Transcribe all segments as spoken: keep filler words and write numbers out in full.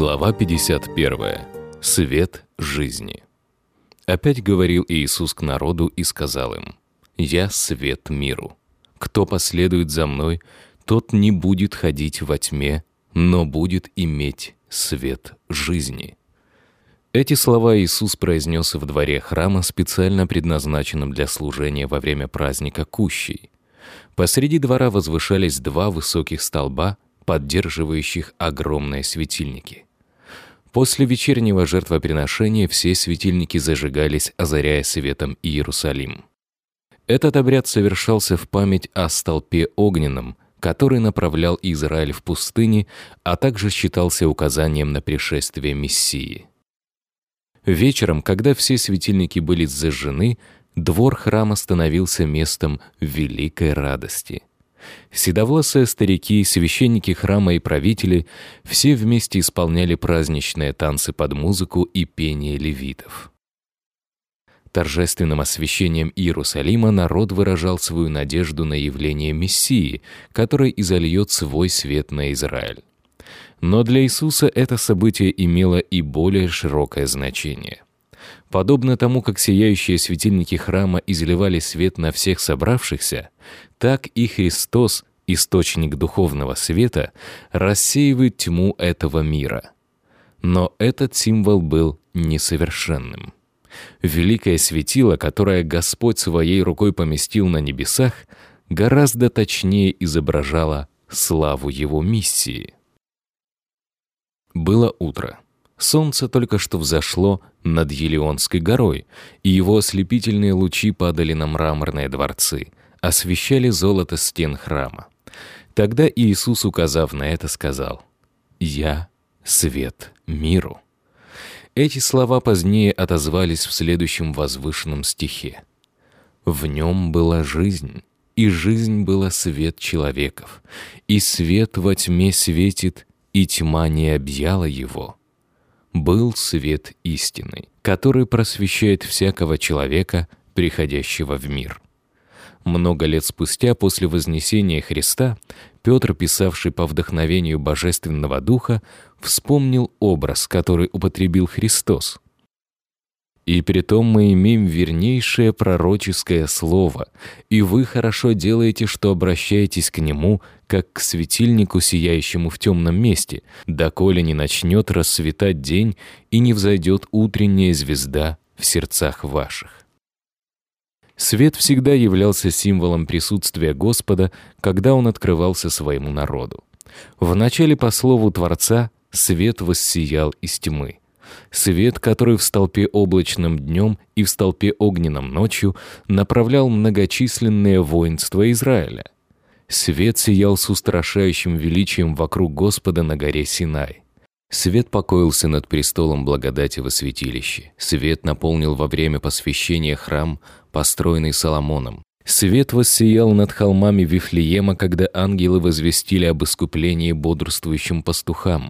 Глава пятьдесят первая. Свет жизни. Опять говорил Иисус к народу и сказал им: «Я свет миру. Кто последует за Мной, тот не будет ходить во тьме, но будет иметь свет жизни». Эти слова Иисус произнес в дворе храма, специально предназначенном для служения во время праздника Кущей. Посреди двора возвышались два высоких столба, поддерживающих огромные светильники. После вечернего жертвоприношения все светильники зажигались, озаряя светом Иерусалим. Этот обряд совершался в память о столпе огненном, который направлял Израиль в пустыне, а также считался указанием на пришествие Мессии. Вечером, когда все светильники были зажжены, двор храма становился местом великой радости. Седовласые старики, священники храма и правители все вместе исполняли праздничные танцы под музыку и пение левитов. Торжественным освящением Иерусалима народ выражал свою надежду на явление Мессии, который изольет свой свет на Израиль. Но для Иисуса это событие имело и более широкое значение. Подобно тому, как сияющие светильники храма изливали свет на всех собравшихся, так и Христос, источник духовного света, рассеивает тьму этого мира. Но этот символ был несовершенным. Великое светило, которое Господь своей рукой поместил на небесах, гораздо точнее изображало славу Его миссии. Было утро. Солнце только что взошло над Елеонской горой, и его ослепительные лучи падали на мраморные дворцы, освещали золото стен храма. Тогда Иисус, указав на это, сказал: «Я свет миру». Эти слова позднее отозвались в следующем возвышенном стихе: «В нем была жизнь, и жизнь была свет человеков, и свет во тьме светит, и тьма не объяла его. Был свет истины, который просвещает всякого человека, приходящего в мир». Много лет спустя, после вознесения Христа, Петр, писавший по вдохновению Божественного Духа, вспомнил образ, который употребил Христос. «И притом мы имеем вернейшее пророческое слово, и вы хорошо делаете, что обращаетесь к нему, как к светильнику, сияющему в темном месте, доколе не начнет рассветать день и не взойдет утренняя звезда в сердцах ваших». Свет всегда являлся символом присутствия Господа, когда Он открывался своему народу. Вначале, по слову Творца, свет воссиял из тьмы. Свет, который в столпе облачном днем и в столпе огненном ночью направлял многочисленное воинство Израиля. Свет сиял с устрашающим величием вокруг Господа на горе Синай. Свет покоился над престолом благодати во святилище. Свет наполнил во время посвящения храм, построенный Соломоном. Свет воссиял над холмами Вифлеема, когда ангелы возвестили об искуплении бодрствующим пастухам.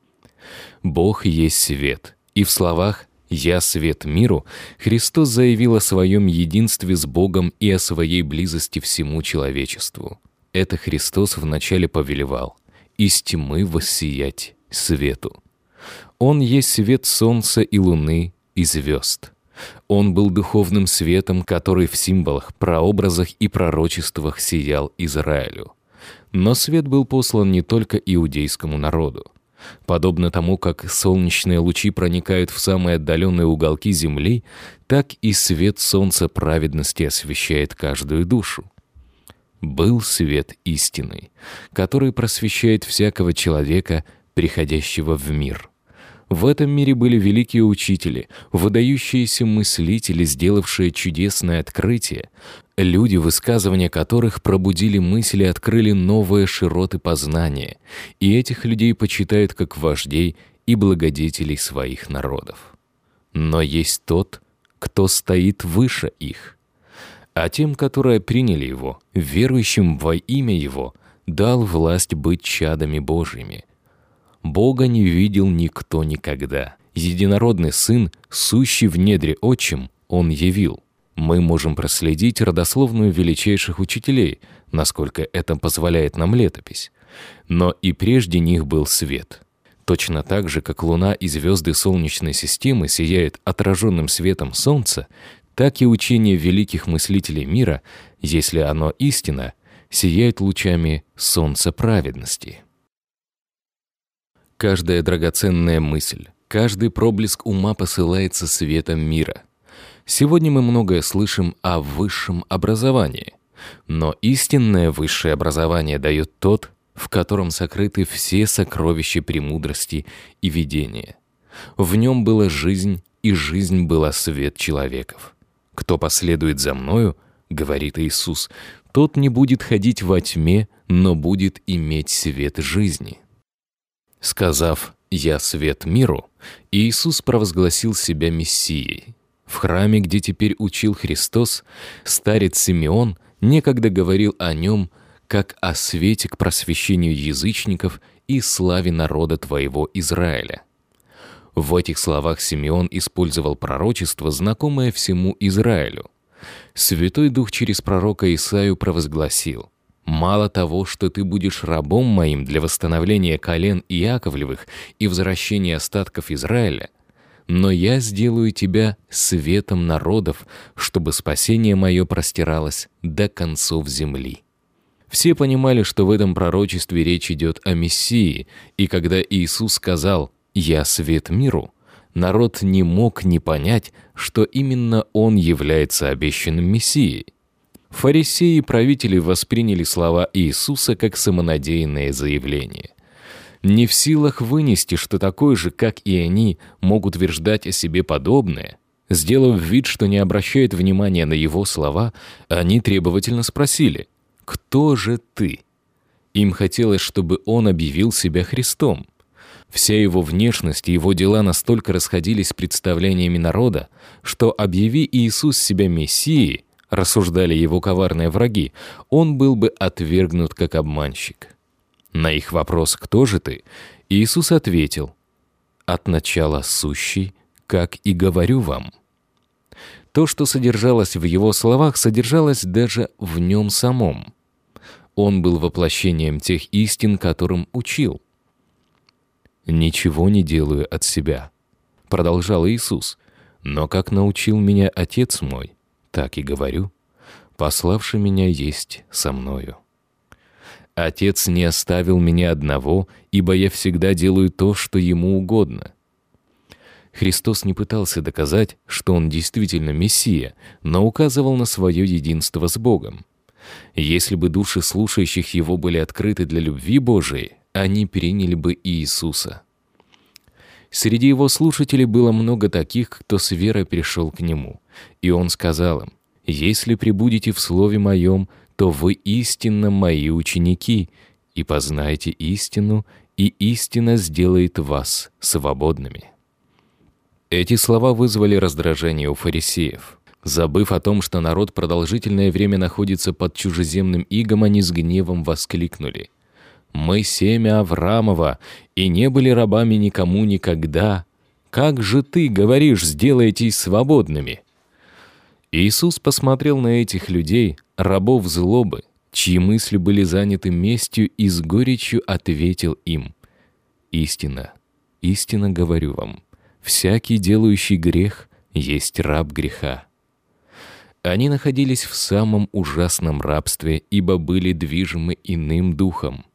Бог есть свет, и в словах «Я свет миру» Христос заявил о своем единстве с Богом и о своей близости всему человечеству. Это Христос вначале повелевал «из тьмы воссиять свету». Он есть свет солнца и луны и звезд. Он был духовным светом, который в символах, прообразах и пророчествах сиял Израилю. Но свет был послан не только иудейскому народу. Подобно тому, как солнечные лучи проникают в самые отдаленные уголки земли, так и свет солнца праведности освещает каждую душу. Был свет истины, который просвещает всякого человека, приходящего в мир. В этом мире были великие учители, выдающиеся мыслители, сделавшие чудесное открытие, люди, высказывания которых пробудили мысли и открыли новые широты познания, и этих людей почитают как вождей и благодетелей своих народов. Но есть тот, кто стоит выше их. А тем, которые приняли Его, верующим во имя Его, дал власть быть чадами Божьими. Бога не видел никто никогда. Единородный Сын, сущий в недре Отчим, Он явил. Мы можем проследить родословную величайших учителей, насколько это позволяет нам летопись. Но и прежде них был свет. Точно так же, как Луна и звезды Солнечной системы сияют отраженным светом Солнца, так и учение великих мыслителей мира, если оно истина, сияет лучами Солнца праведности. Каждая драгоценная мысль, каждый проблеск ума посылается светом мира. Сегодня мы многое слышим о высшем образовании, но истинное высшее образование дает тот, в котором сокрыты все сокровища премудрости и видения. В нем была жизнь, и жизнь была свет человеков. «Кто последует за Мною, — говорит Иисус, — тот не будет ходить во тьме, но будет иметь свет жизни». Сказав «Я свет миру», Иисус провозгласил себя Мессией. В храме, где теперь учил Христос, старец Симеон некогда говорил о Нем как о свете к просвещению язычников и славе народа Твоего Израиля. В этих словах Симеон использовал пророчество, знакомое всему Израилю. Святой Дух через пророка Исаию провозгласил: «Мало того, что ты будешь рабом моим для восстановления колен Иаковлевых и возвращения остатков Израиля, но я сделаю тебя светом народов, чтобы спасение мое простиралось до концов земли». Все понимали, что в этом пророчестве речь идет о Мессии, и когда Иисус сказал «Я свет миру», народ не мог не понять, что именно Он является обещанным Мессией. Фарисеи и правители восприняли слова Иисуса как самонадеянное заявление. Не в силах вынести, что такой же, как и они, могут утверждать о себе подобное, сделав вид, что не обращают внимания на Его слова, они требовательно спросили: «Кто же ты?» Им хотелось, чтобы Он объявил себя Христом. Вся Его внешность и Его дела настолько расходились с представлениями народа, что, объяви Иисус себя Мессией, рассуждали Его коварные враги, Он был бы отвергнут как обманщик. На их вопрос «Кто же ты?» Иисус ответил: «От начала сущий, как и говорю вам». То, что содержалось в Его словах, содержалось даже в Нем самом. Он был воплощением тех истин, которым учил. «Ничего не делаю от себя», — продолжал Иисус, «но как научил меня Отец мой, так и говорю, пославший меня есть со мною. Отец не оставил меня одного, ибо я всегда делаю то, что Ему угодно». Христос не пытался доказать, что Он действительно Мессия, но указывал на свое единство с Богом. Если бы души слушающих Его были открыты для любви Божией, они приняли бы Иисуса. Среди Его слушателей было много таких, кто с верой пришел к Нему, и Он сказал им: «Если пребудете в Слове Моем, то вы истинно Мои ученики, и познаете истину, и истина сделает вас свободными». Эти слова вызвали раздражение у фарисеев. Забыв о том, что народ продолжительное время находится под чужеземным игом, они с гневом воскликнули: «Мы семя Авраамова, и не были рабами никому никогда. Как же ты говоришь, сделайтесь свободными?» Иисус посмотрел на этих людей, рабов злобы, чьи мысли были заняты местью, и с горечью ответил им: «Истина, истинно говорю вам, всякий, делающий грех, есть раб греха». Они находились в самом ужасном рабстве, ибо были движимы иным духом.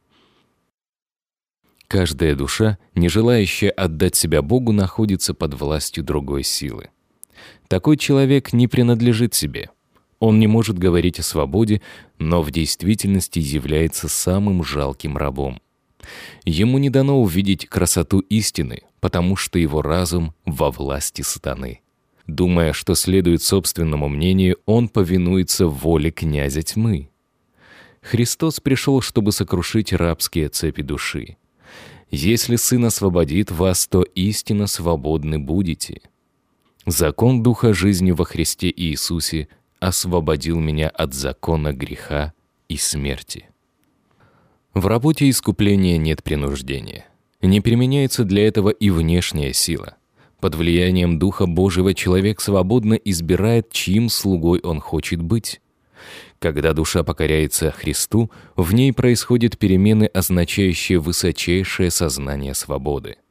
Каждая душа, не желающая отдать себя Богу, находится под властью другой силы. Такой человек не принадлежит себе. Он не может говорить о свободе, но в действительности является самым жалким рабом. Ему не дано увидеть красоту истины, потому что его разум во власти сатаны. Думая, что следует собственному мнению, он повинуется воле князя тьмы. Христос пришел, чтобы сокрушить рабские цепи души. «Если Сын освободит вас, то истинно свободны будете». Закон Духа жизни во Христе Иисусе освободил меня от закона греха и смерти. В работе искупления нет принуждения. Не применяется для этого и внешняя сила. Под влиянием Духа Божьего человек свободно избирает, чьим слугой он хочет быть. Когда душа покоряется Христу, в ней происходят перемены, означающие высочайшее сознание свободы.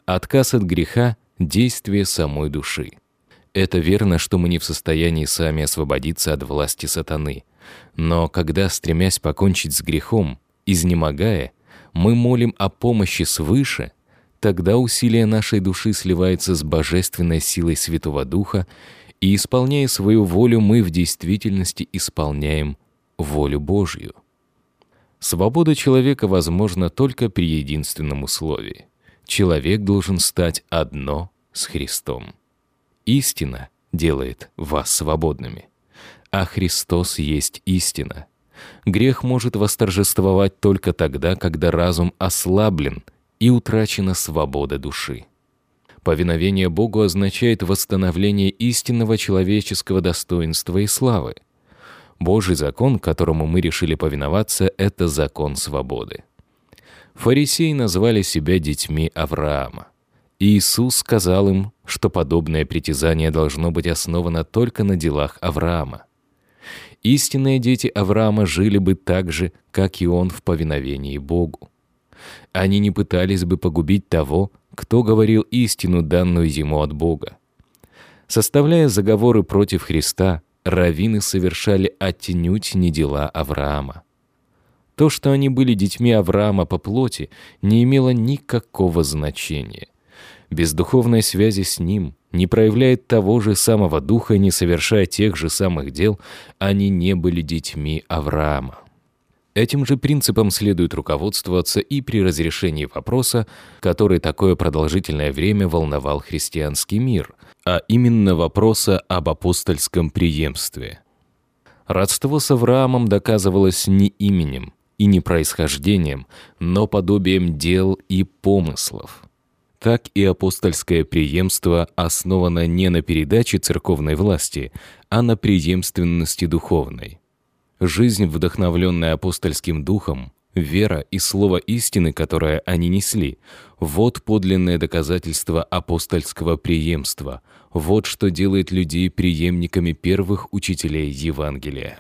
Отказ от греха — действие самой души. Это верно, что мы не в состоянии сами освободиться от власти сатаны. Но когда, стремясь покончить с грехом, изнемогая, мы молим о помощи свыше, тогда усилие нашей души сливается с божественной силой Святого Духа, и, исполняя свою волю, мы в действительности исполняем волю Божью. Свобода человека возможна только при единственном условии. Человек должен стать одно с Христом. Истина делает вас свободными, а Христос есть истина. Грех может восторжествовать только тогда, когда разум ослаблен и утрачена свобода души. Повиновение Богу означает восстановление истинного человеческого достоинства и славы. Божий закон, которому мы решили повиноваться, — это закон свободы. Фарисеи назвали себя детьми Авраама. Иисус сказал им, что подобное притязание должно быть основано только на делах Авраама. Истинные дети Авраама жили бы так же, как и он, в повиновении Богу. Они не пытались бы погубить того, кто говорил истину, данную ему от Бога. Составляя заговоры против Христа, раввины совершали отнюдь не дела Авраама. То, что они были детьми Авраама по плоти, не имело никакого значения. Без духовной связи с ним, не проявляя того же самого духа, не совершая тех же самых дел, они не были детьми Авраама. Этим же принципом следует руководствоваться и при разрешении вопроса, который такое продолжительное время волновал христианский мир, а именно вопроса об апостольском преемстве. Родство с Авраамом доказывалось не именем и не происхождением, но подобием дел и помыслов. Так и апостольское преемство основано не на передаче церковной власти, а на преемственности духовной. Жизнь, вдохновленная апостольским духом, вера и слово истины, которое они несли, вот подлинное доказательство апостольского преемства, вот что делает людей преемниками первых учителей Евангелия.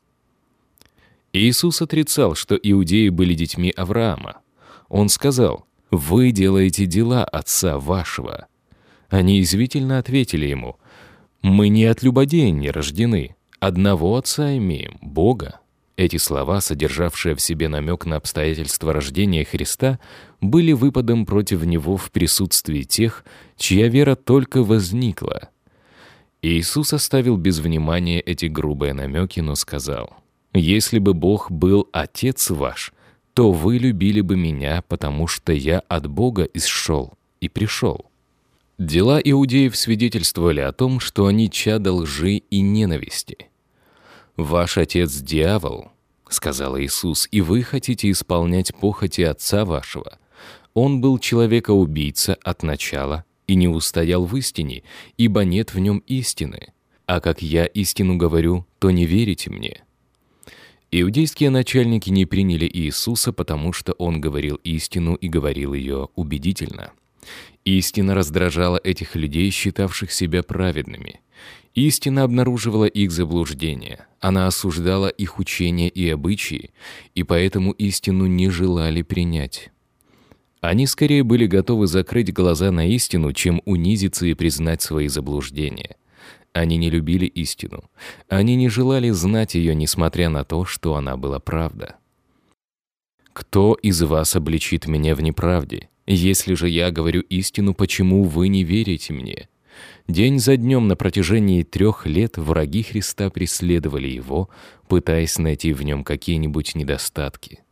Иисус отрицал, что иудеи были детьми Авраама. Он сказал: «Вы делаете дела отца вашего». Они извительно ответили ему: «Мы не от любодеяния рождены, одного отца имеем, Бога». Эти слова, содержавшие в себе намек на обстоятельства рождения Христа, были выпадом против него в присутствии тех, чья вера только возникла. Иисус оставил без внимания эти грубые намеки, но сказал: «Если бы Бог был Отец ваш, то вы любили бы Меня, потому что Я от Бога исшел и пришел». Дела иудеев свидетельствовали о том, что они чада лжи и ненависти. «Ваш отец — дьявол», — сказал Иисус, — «и вы хотите исполнять похоти отца вашего. Он был человека-убийца от начала и не устоял в истине, ибо нет в нем истины. А как я истину говорю, то не верите мне». Иудейские начальники не приняли Иисуса, потому что Он говорил истину и говорил ее убедительно. Истина раздражала этих людей, считавших себя праведными. Истина обнаруживала их заблуждение, она осуждала их учения и обычаи, и поэтому истину не желали принять. Они скорее были готовы закрыть глаза на истину, чем унизиться и признать свои заблуждения. Они не любили истину, они не желали знать ее, несмотря на то, что она была правда. «Кто из вас обличит меня в неправде? Если же я говорю истину, почему вы не верите мне?» День за днем на протяжении трех лет враги Христа преследовали Его, пытаясь найти в Нем какие-нибудь недостатки.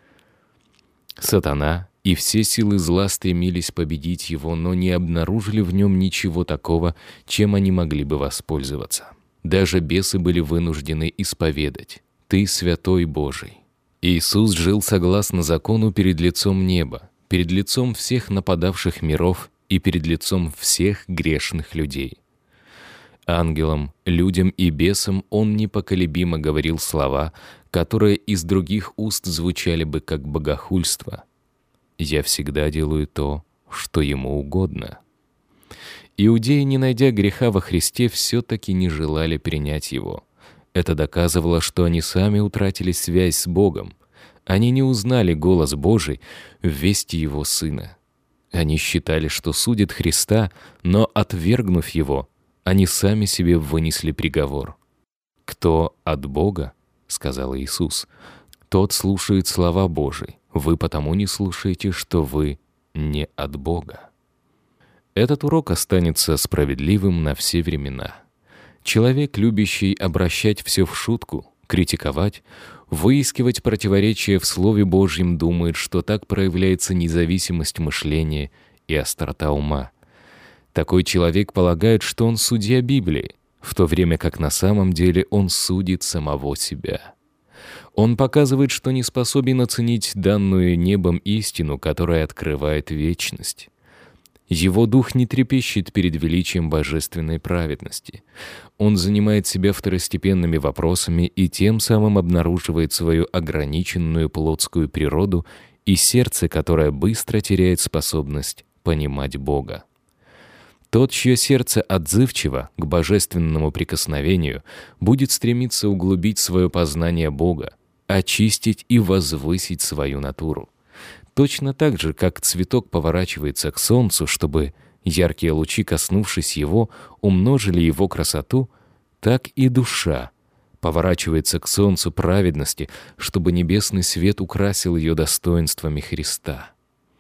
Сатана и все силы зла стремились победить Его, но не обнаружили в Нем ничего такого, чем они могли бы воспользоваться. Даже бесы были вынуждены исповедать: «Ты святой Божий». Иисус жил согласно закону перед лицом неба, перед лицом всех нападавших миров и перед лицом всех грешных людей. Ангелам, людям и бесам Он непоколебимо говорил слова, которые из других уст звучали бы как богохульство. «Я всегда делаю то, что Ему угодно». Иудеи, не найдя греха во Христе, все-таки не желали принять Его. Это доказывало, что они сами утратили связь с Богом. Они не узнали голос Божий в вести Его Сына. Они считали, что судят Христа, но, отвергнув Его, они сами себе вынесли приговор. «Кто от Бога, — сказал Иисус, — тот слушает слова Божии. Вы потому не слушаете, что вы не от Бога». Этот урок останется справедливым на все времена. Человек, любящий обращать все в шутку, критиковать, выискивать противоречия в Слове Божьем, думает, что так проявляется независимость мышления и острота ума. Такой человек полагает, что он судья Библии, в то время как на самом деле он судит самого себя. Он показывает, что не способен оценить данную небом истину, которая открывает вечность. Его дух не трепещет перед величием божественной праведности. Он занимает себя второстепенными вопросами и тем самым обнаруживает свою ограниченную плотскую природу и сердце, которое быстро теряет способность понимать Бога. Тот, чье сердце отзывчиво к божественному прикосновению, будет стремиться углубить свое познание Бога, очистить и возвысить свою натуру. Точно так же, как цветок поворачивается к солнцу, чтобы яркие лучи, коснувшись его, умножили его красоту, так и душа поворачивается к солнцу праведности, чтобы небесный свет украсил ее достоинствами Христа.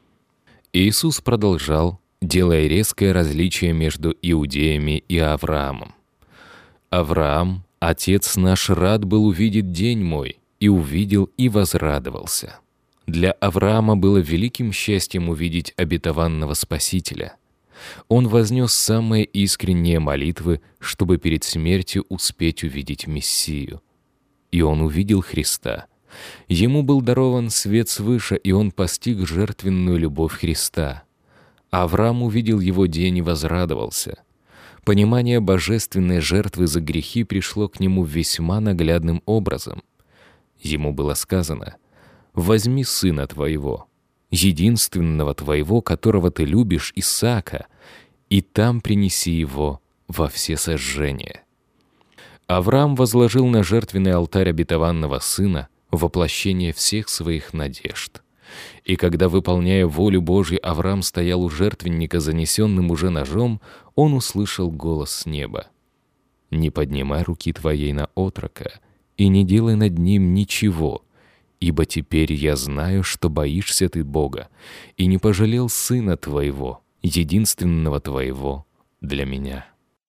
Иисус продолжал, делая резкое различие между иудеями и Авраамом. «Авраам, отец наш, рад был увидеть день мой, и увидел, и возрадовался». Для Авраама было великим счастьем увидеть обетованного Спасителя. Он вознес самые искренние молитвы, чтобы перед смертью успеть увидеть Мессию. И он увидел Христа. Ему был дарован свет свыше, и он постиг жертвенную любовь Христа. Авраам увидел его день и возрадовался. Понимание божественной жертвы за грехи пришло к нему весьма наглядным образом. Ему было сказано: «Возьми сына твоего, единственного твоего, которого ты любишь, Исаака, и там принеси его во всесожжение». Авраам возложил на жертвенный алтарь обетованного сына воплощение всех своих надежд. И когда, выполняя волю Божью, Авраам стоял у жертвенника, занесенным уже ножом, он услышал голос с неба: «Не поднимай руки твоей на отрока, и не делай над ним ничего, ибо теперь я знаю, что боишься ты Бога, и не пожалел сына твоего, единственного твоего, для меня».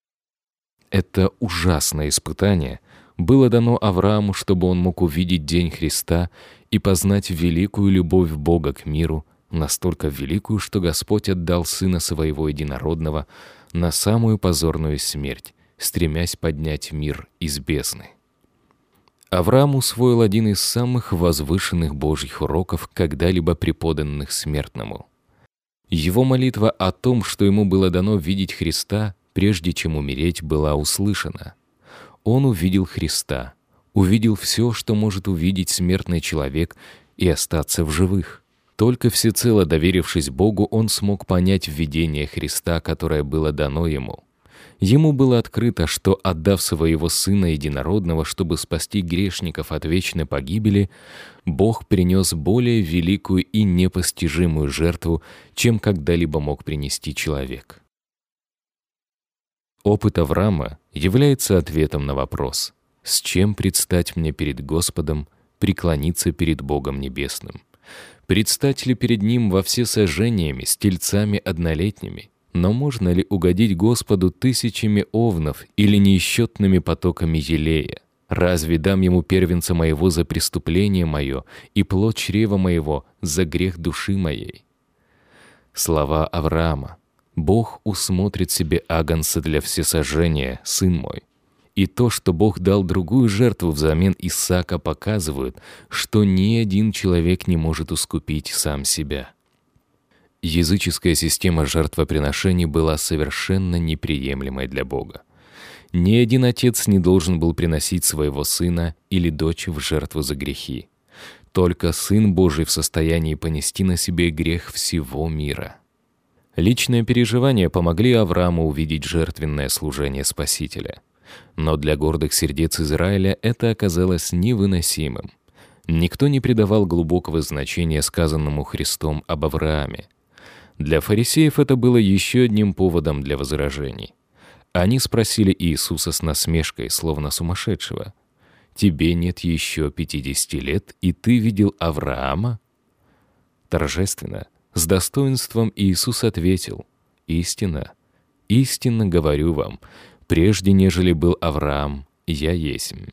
Это ужасное испытание было дано Аврааму, чтобы он мог увидеть день Христа и познать великую любовь Бога к миру, настолько великую, что Господь отдал Сына Своего Единородного на самую позорную смерть, стремясь поднять мир из бездны. Авраам усвоил один из самых возвышенных Божьих уроков, когда-либо преподанных смертному. Его молитва о том, что ему было дано видеть Христа, прежде чем умереть, была услышана. Он увидел Христа, увидел все, что может увидеть смертный человек, и остаться в живых. Только всецело доверившись Богу, он смог понять видение Христа, которое было дано ему. Ему было открыто, что, отдав своего Сына Единородного, чтобы спасти грешников от вечной погибели, Бог принес более великую и непостижимую жертву, чем когда-либо мог принести человек. Опыт Авраама является ответом на вопрос: «С чем предстать мне перед Господом, преклониться перед Богом Небесным? Предстать ли перед Ним во всесожжениями, с тельцами однолетними? Но можно ли угодить Господу тысячами овнов или неисчетными потоками елея? Разве дам Ему первенца моего за преступление мое и плод чрева моего за грех души моей?» Слова Авраама: «Бог усмотрит себе агнца для всесожжения, сын мой». И то, что Бог дал другую жертву взамен Исаака, показывают, что ни один человек не может искупить сам себя. Языческая система жертвоприношений была совершенно неприемлемой для Бога. Ни один отец не должен был приносить своего сына или дочь в жертву за грехи. Только Сын Божий в состоянии понести на себе грех всего мира. Личные переживания помогли Аврааму увидеть жертвенное служение Спасителя. Но для гордых сердец Израиля это оказалось невыносимым. Никто не придавал глубокого значения сказанному Христом об Аврааме. Для фарисеев это было еще одним поводом для возражений. Они спросили Иисуса с насмешкой, словно сумасшедшего: «Тебе нет еще пятидесяти лет, и ты видел Авраама?» Торжественно, с достоинством Иисус ответил: «Истинно, истинно говорю вам, прежде нежели был Авраам, я есмь».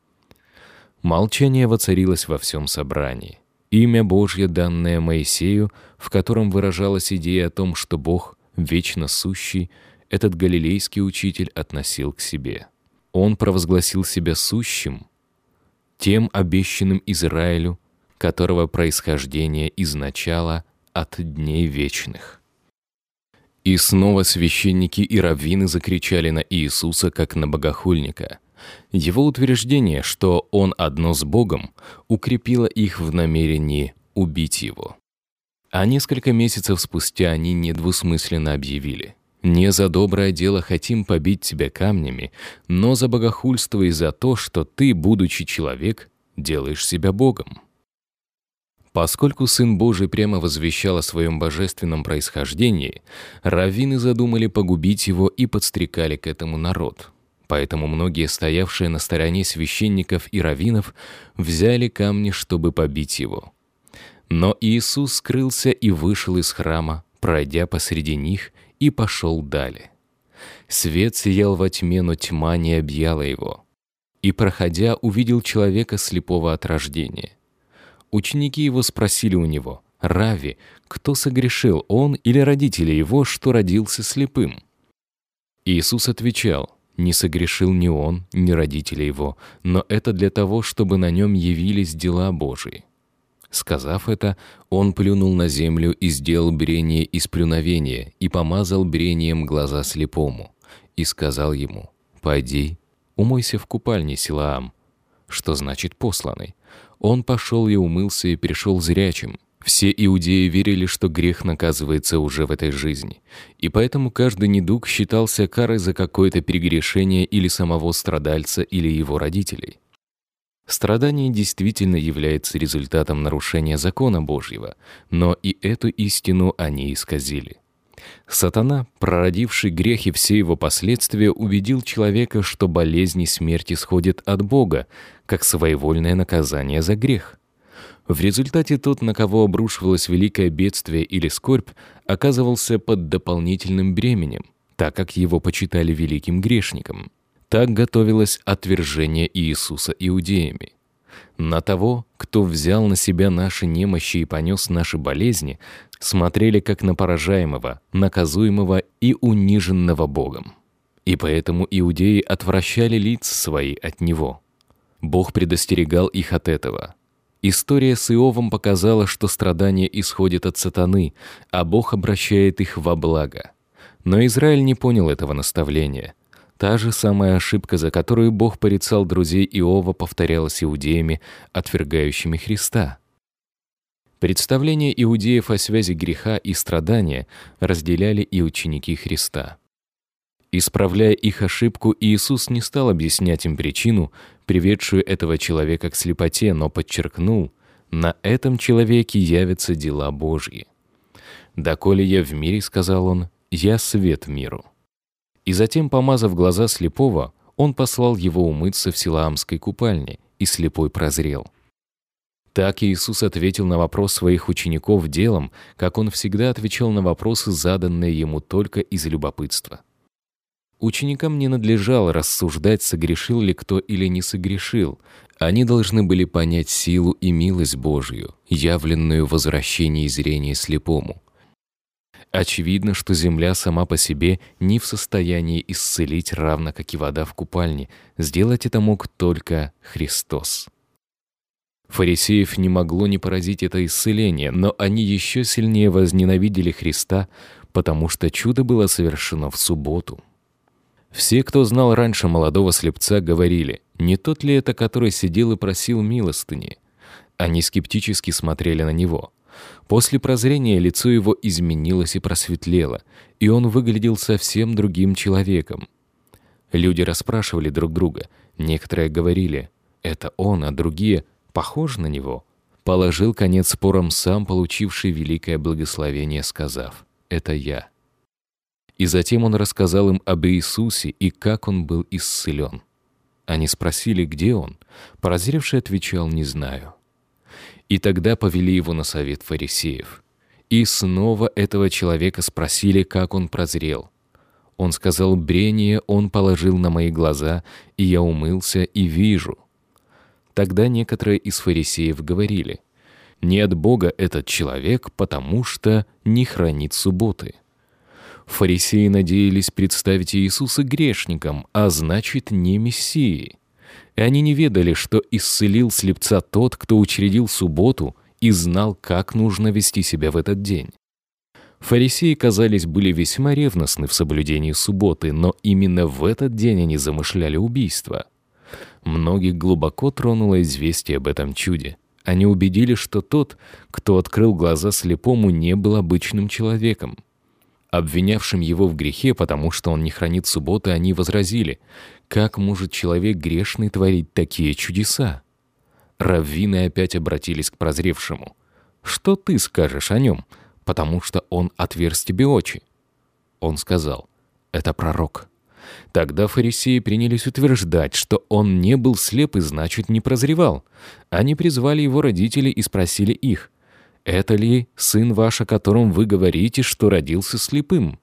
Молчание воцарилось во всем собрании. Имя Божье, данное Моисею, в котором выражалась идея о том, что Бог вечно сущий, этот галилейский учитель относил к себе. Он провозгласил себя сущим, тем обещанным Израилю, которого происхождение изначало от дней вечных. И снова священники и раввины закричали на Иисуса, как на богохульника. Его утверждение, что Он одно с Богом, укрепило их в намерении убить Его. А несколько месяцев спустя они недвусмысленно объявили: «Не за доброе дело хотим побить тебя камнями, но за богохульство и за то, что ты, будучи человек, делаешь себя Богом». Поскольку Сын Божий прямо возвещал о своем божественном происхождении, раввины задумали погубить Его и подстрекали к этому народ. Поэтому многие, стоявшие на стороне священников и раввинов, взяли камни, чтобы побить Его. Но Иисус скрылся и вышел из храма, пройдя посреди них, и пошел далее. Свет сиял во тьме, но тьма не объяла Его. И, проходя, увидел человека слепого от рождения. Ученики Его спросили у Него: «Равви, кто согрешил, он или родители его, что родился слепым?» Иисус отвечал: «Не согрешил ни он, ни родители его, но это для того, чтобы на нем явились дела Божии». Сказав это, он плюнул на землю и сделал брение из плюновения и помазал брением глаза слепому и сказал ему: «Пойди, умойся в купальне Силаам», что значит «посланный». Он пошел и умылся и пришел зрячим. Все иудеи верили, что грех наказывается уже в этой жизни, и поэтому каждый недуг считался карой за какое-то перегрешение или самого страдальца, или его родителей. Страдание действительно является результатом нарушения закона Божьего, но и эту истину они исказили. Сатана, прородивший грех и все его последствия, убедил человека, что болезнь и смерть исходят от Бога, как своевольное наказание за грех. В результате тот, на кого обрушивалось великое бедствие или скорбь, оказывался под дополнительным бременем, так как его почитали великим грешником. Так готовилось отвержение Иисуса иудеями. На того, кто взял на себя наши немощи и понес наши болезни, смотрели как на поражаемого, наказуемого и униженного Богом. И поэтому иудеи отвращали лица свои от Него. Бог предостерегал их от этого. История с Иовом показала, что страдания исходят от сатаны, а Бог обращает их во благо. Но Израиль не понял этого наставления. Та же самая ошибка, за которую Бог порицал друзей Иова, повторялась иудеями, отвергающими Христа. Представления иудеев о связи греха и страдания разделяли и ученики Христа. Исправляя их ошибку, Иисус не стал объяснять им причину, приведшую этого человека к слепоте, но подчеркнул: «На этом человеке явятся дела Божьи». «Доколе я в мире, — сказал он, — я свет миру». И затем, помазав глаза слепого, он послал его умыться в Силаамской купальне, и слепой прозрел. Так Иисус ответил на вопрос своих учеников делом, как он всегда отвечал на вопросы, заданные ему только из любопытства. Ученикам не надлежало рассуждать, согрешил ли кто или не согрешил. Они должны были понять силу и милость Божию, явленную в возвращении зрения слепому. Очевидно, что земля сама по себе не в состоянии исцелить, равно как и вода в купальне. Сделать это мог только Христос. Фарисеев не могло не поразить это исцеление, но они еще сильнее возненавидели Христа, потому что чудо было совершено в субботу. Все, кто знал раньше молодого слепца, говорили: «Не тот ли это, который сидел и просил милостыни?» Они скептически смотрели на него. После прозрения лицо его изменилось и просветлело, и он выглядел совсем другим человеком. Люди расспрашивали друг друга. Некоторые говорили: «Это он», а другие: «Похож на него». Положил конец спорам сам получивший великое благословение, сказав: это я». И затем он рассказал им об Иисусе и как он был исцелен. Они спросили, где он. Прозревший отвечал: «Не знаю». И тогда повели его на совет фарисеев. И снова этого человека спросили, как он прозрел. Он сказал: «Брение он положил на мои глаза, и я умылся и вижу». Тогда некоторые из фарисеев говорили: «Не от Бога этот человек, потому что не хранит субботы». Фарисеи надеялись представить Иисуса грешником, а значит, не Мессией. И они не ведали, что исцелил слепца тот, кто учредил субботу и знал, как нужно вести себя в этот день. Фарисеи, казались, были весьма ревностны в соблюдении субботы, но именно в этот день они замышляли убийство. Многих глубоко тронуло известие об этом чуде. Они убедились, что тот, кто открыл глаза слепому, не был обычным человеком. Обвинявшим его в грехе, потому что он не хранит субботы, они возразили: «Как может человек грешный творить такие чудеса?» Раввины опять обратились к прозревшему: «Что ты скажешь о нем, потому что он отверз тебе очи?» Он сказал: «Это пророк». Тогда фарисеи принялись утверждать, что он не был слеп и, значит, не прозревал. Они призвали его родителей и спросили их: «Это ли сын ваш, о котором вы говорите, что родился слепым?»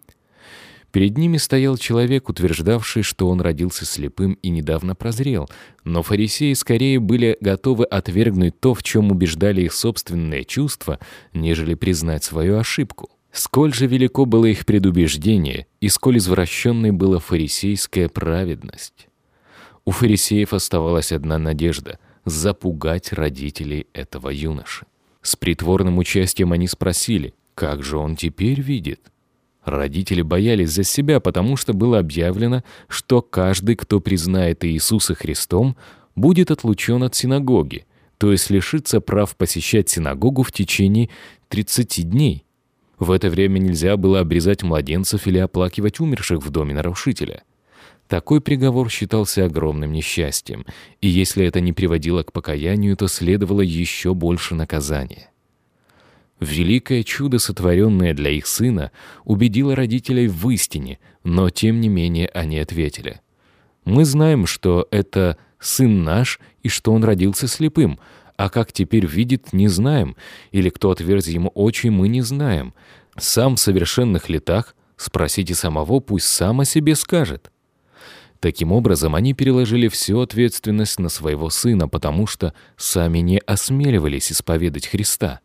Перед ними стоял человек, утверждавший, что он родился слепым и недавно прозрел, но фарисеи скорее были готовы отвергнуть то, в чем убеждали их собственные чувства, нежели признать свою ошибку. Сколь же велико было их предубеждение, и сколь извращенной была фарисейская праведность. У фарисеев оставалась одна надежда — запугать родителей этого юноши. С притворным участием они спросили: «Как же он теперь видит?» Родители боялись за себя, потому что было объявлено, что каждый, кто признает Иисуса Христом, будет отлучен от синагоги, то есть лишится прав посещать синагогу в течение тридцати дней. В это время нельзя было обрезать младенцев или оплакивать умерших в доме нарушителя. Такой приговор считался огромным несчастьем, и если это не приводило к покаянию, то следовало еще больше наказания. Великое чудо, сотворенное для их сына, убедило родителей в истине, но тем не менее они ответили: «Мы знаем, что это сын наш и что он родился слепым, а как теперь видит, не знаем, или кто отверз ему очи, мы не знаем. Сам в совершенных летах, спросите самого, пусть сам о себе скажет». Таким образом, они переложили всю ответственность на своего сына, потому что сами не осмеливались исповедать Христа.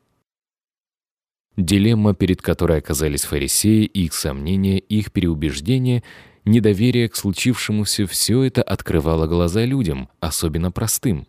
Дилемма, перед которой оказались фарисеи, их сомнения, их переубеждения, недоверие к случившемуся — все это открывало глаза людям, особенно простым.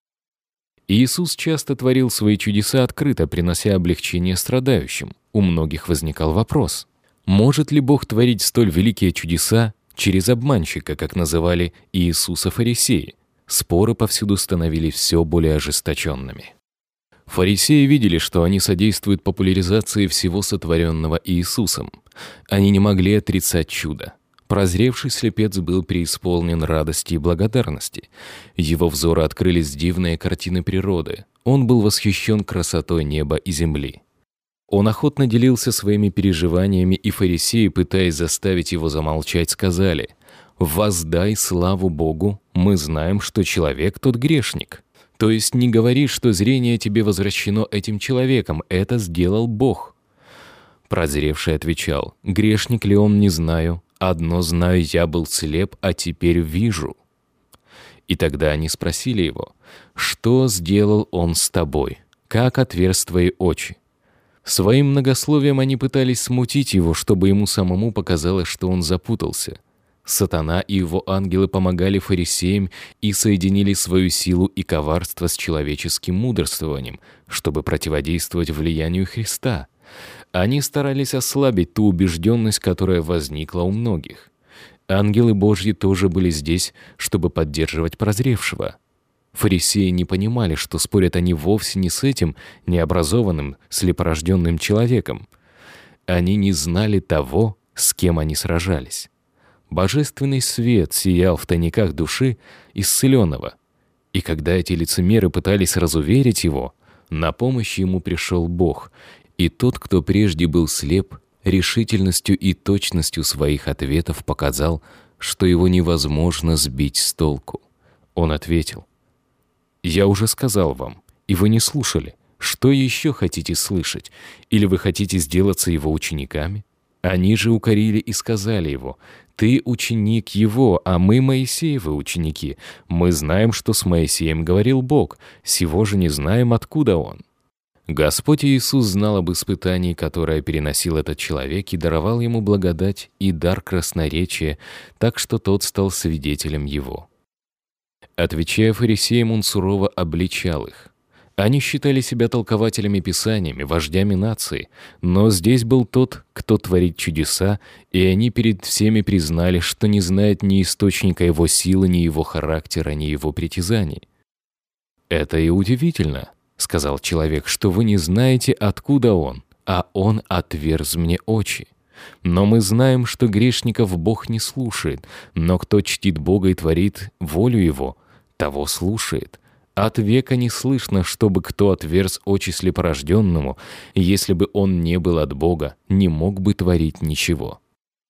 Иисус часто творил свои чудеса открыто, принося облегчение страдающим. У многих возникал вопрос: может ли Бог творить столь великие чудеса через обманщика, как называли Иисуса фарисеи? Споры повсюду становились все более ожесточенными. Фарисеи видели, что они содействуют популяризации всего сотворенного Иисусом. Они не могли отрицать чудо. Прозревший слепец был преисполнен радости и благодарности. Его взору открылись дивные картины природы. Он был восхищен красотой неба и земли. Он охотно делился своими переживаниями, и фарисеи, пытаясь заставить его замолчать, сказали: «Воздай славу Богу, мы знаем, что человек тот грешник». То есть не говори, что зрение тебе возвращено этим человеком, это сделал Бог. Прозревший отвечал: «Грешник ли он, не знаю. Одно знаю, я был слеп, а теперь вижу». И тогда они спросили его: «Что сделал он с тобой? Как отверз твои очи?» Своим многословием они пытались смутить его, чтобы ему самому показалось, что он запутался. Сатана и его ангелы помогали фарисеям и соединили свою силу и коварство с человеческим мудрствованием, чтобы противодействовать влиянию Христа. Они старались ослабить ту убежденность, которая возникла у многих. Ангелы Божьи тоже были здесь, чтобы поддерживать прозревшего. Фарисеи не понимали, что спорят они вовсе не с этим необразованным, слепорожденным человеком. Они не знали того, с кем они сражались. Божественный свет сиял в тайниках души исцеленного, и когда эти лицемеры пытались разуверить его, на помощь ему пришел Бог, и тот, кто прежде был слеп, решительностью и точностью своих ответов показал, что его невозможно сбить с толку. Он ответил: «Я уже сказал вам, и вы не слушали. Что еще хотите слышать? Или вы хотите сделаться его учениками?» Они же укорили и сказали его: «Ты ученик его, а мы Моисеевы ученики. Мы знаем, что с Моисеем говорил Бог, сего же не знаем, откуда он». Господь Иисус знал об испытании, которое переносил этот человек, и даровал ему благодать и дар красноречия, так что тот стал свидетелем его. Отвечая фарисеям, он сурово обличал их. Они считали себя толкователями Писаниями, вождями нации, но здесь был тот, кто творит чудеса, и они перед всеми признали, что не знают ни источника его силы, ни его характера, ни его притязаний. «Это и удивительно», — сказал человек, — «что вы не знаете, откуда он, а он отверз мне очи. Но мы знаем, что грешников Бог не слушает, но кто чтит Бога и творит волю Его, того слушает. От века не слышно, чтобы кто отверз очи слепорожденному, и если бы он не был от Бога, не мог бы творить ничего».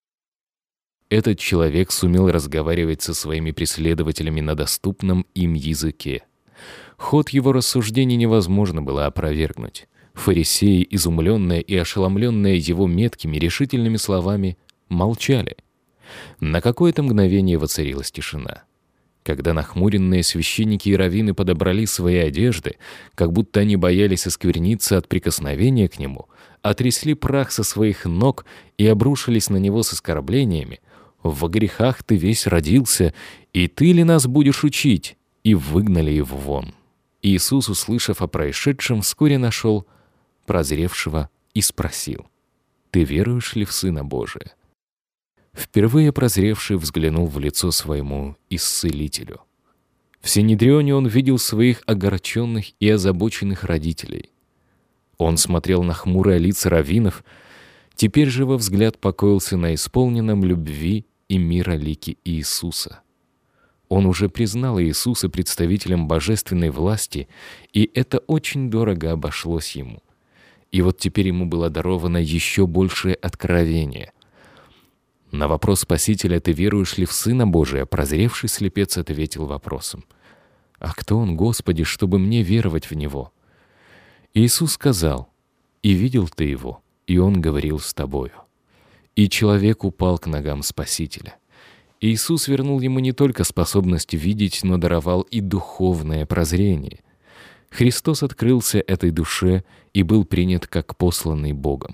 Этот человек сумел разговаривать со своими преследователями на доступном им языке. Ход его рассуждений невозможно было опровергнуть. Фарисеи, изумленные и ошеломленные его меткими, решительными словами, молчали. На какое-то мгновение воцарилась тишина. Когда нахмуренные священники и раввины подобрали свои одежды, как будто они боялись оскверниться от прикосновения к нему, отрясли прах со своих ног и обрушились на него с оскорблениями: «Во грехах ты весь родился, и ты ли нас будешь учить?» И выгнали его вон. Иисус, услышав о происшедшем, вскоре нашел прозревшего и спросил: «Ты веруешь ли в Сына Божия?» Впервые прозревший взглянул в лицо своему исцелителю. В Синедрионе он видел своих огорченных и озабоченных родителей. Он смотрел на хмурые лица раввинов, теперь же его взгляд покоился на исполненном любви и мира лике Иисуса. Он уже признал Иисуса представителем божественной власти, и это очень дорого обошлось ему. И вот теперь ему было даровано еще большее откровение. На вопрос Спасителя: «Ты веруешь ли в Сына Божия?», прозревший слепец ответил вопросом: «А кто Он, Господи, чтобы мне веровать в Него?» Иисус сказал: «И видел ты Его, и Он говорил с тобою». И человек упал к ногам Спасителя. Иисус вернул ему не только способность видеть, но даровал и духовное прозрение. Христос открылся этой душе и был принят как посланный Богом.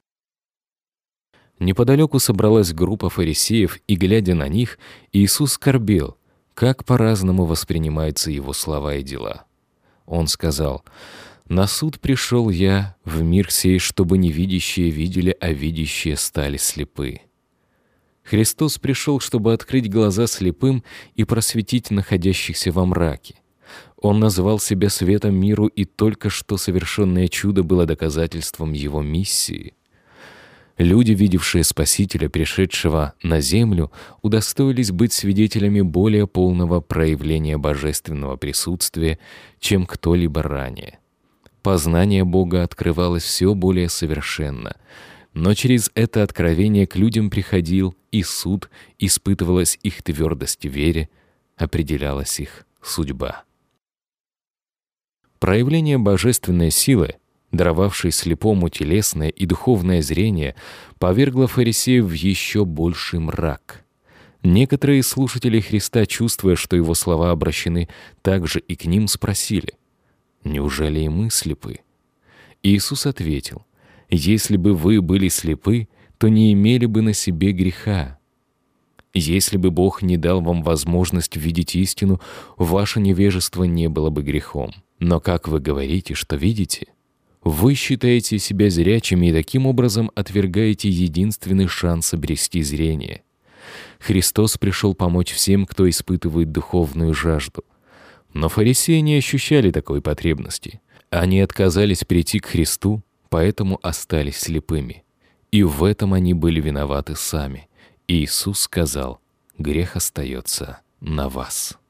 Неподалеку собралась группа фарисеев, и, глядя на них, Иисус скорбел, как по-разному воспринимаются его слова и дела. Он сказал: «На суд пришел я в мир сей, чтобы невидящие видели, а видящие стали слепы». Христос пришел, чтобы открыть глаза слепым и просветить находящихся во мраке. Он назвал себя светом миру, и только что совершенное чудо было доказательством его миссии. Люди, видевшие Спасителя, пришедшего на землю, удостоились быть свидетелями более полного проявления божественного присутствия, чем кто-либо ранее. Познание Бога открывалось все более совершенно, но через это откровение к людям приходил и суд, испытывалась их твердость в вере, определялась их судьба. Проявление божественной силы, даровавшей слепому телесное и духовное зрение, повергло фарисеев в еще больший мрак. Некоторые слушатели Христа, чувствуя, что его слова обращены также и к ним, спросили: «Неужели и мы слепы?» Иисус ответил: «Если бы вы были слепы, то не имели бы на себе греха. Если бы Бог не дал вам возможность видеть истину, ваше невежество не было бы грехом. Но как вы говорите, что видите? Вы считаете себя зрячими и таким образом отвергаете единственный шанс обрести зрение. Христос пришел помочь всем, кто испытывает духовную жажду. Но фарисеи не ощущали такой потребности. Они отказались прийти к Христу, поэтому остались слепыми. И в этом они были виноваты сами. И Иисус сказал: «Грех остается на вас».